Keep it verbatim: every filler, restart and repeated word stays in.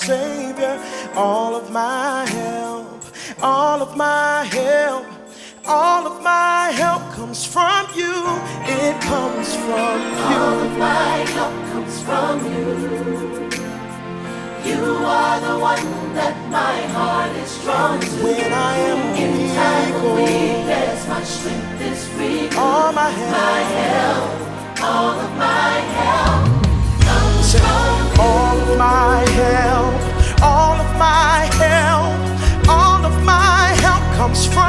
Savior. All of my help, all of my help, all of my help comes from you. It comes from you. All of my help comes from you. You are the one that my heart is drawn to. When I am in weak, time of oh, weakness, my strength is renewed. all my help, My help, all of my help comes say, from you. all of my help, all of my help, all of my help comes from